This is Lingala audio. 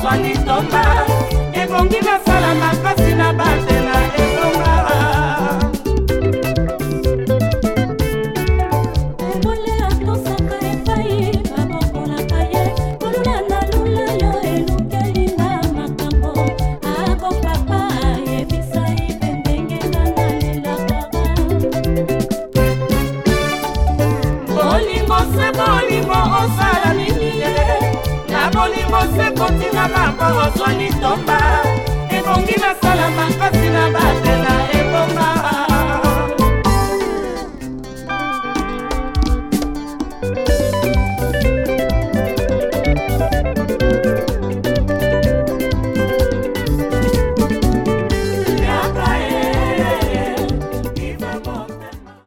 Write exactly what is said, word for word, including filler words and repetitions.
ozwa litomba ebongi nasala makasi na batela ebonga Kotina mapa ozwa litomba ebongi nasala makasi na batela